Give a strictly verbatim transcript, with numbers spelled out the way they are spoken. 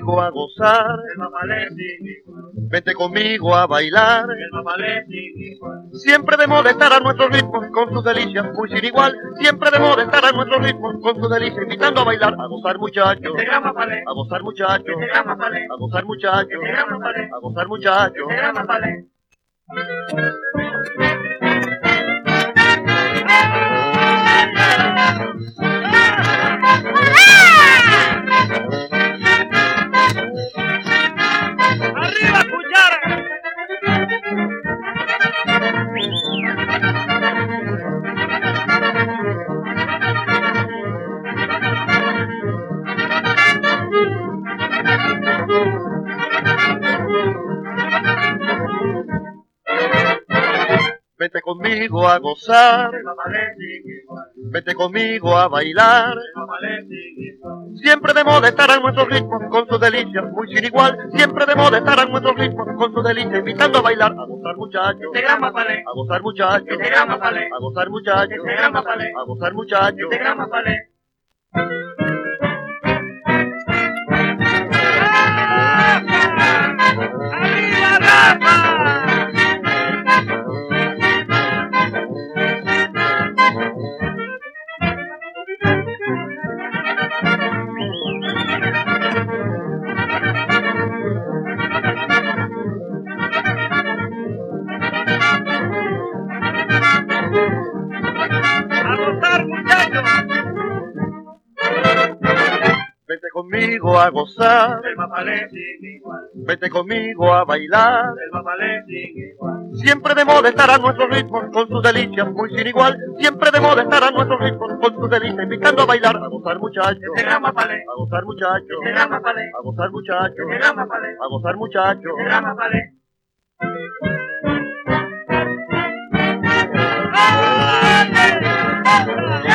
conmigo a gozar, el mapalé sin igual. Vete conmigo a bailar, el mapalé sin igual. Siempre de moda estar a nuestros ritmos con sus delicias muy sin igual. Siempre de moda estar a nuestros ritmos con sus delicias, invitando a bailar, a gozar muchachos, Este gran mapalé, a gozar muchachos, este gran mapalé, a gozar muchachos, este gran mapalé, a gozar muchachos. este gran mapalé. ¡Arriba, cuchara! Vete conmigo a gozar, el mapalé sin igual. vete conmigo a bailar. el mapalé sin igual. Siempre de moda estarán nuestros ritmos con sus delicias muy sin igual. Siempre de moda estarán nuestros ritmos con sus delicias, invitando a bailar, a gozar muchachos, Este gran mapalé, a gozar muchachos, este gran mapalé, a gozar muchachos, este gran mapalé, a gozar muchachos. este gran mapalé. ¡Arriba, Rafa! ¡A gozar, muchachos! Vete conmigo a gozar, El mapalé sin igual. vete conmigo a bailar. El mapalé sin igual. Siempre de moda estarán nuestros ritmos con sus delicias muy sin igual. Siempre de moda estarán nuestros ritmos con sus delicias, invitando a bailar, a gozar muchachos, Este gran mapalé, a gozar muchachos, este gran mapalé, a gozar muchachos, este gran mapalé, a gozar muchachos. este gran mapalé. ¡Oye!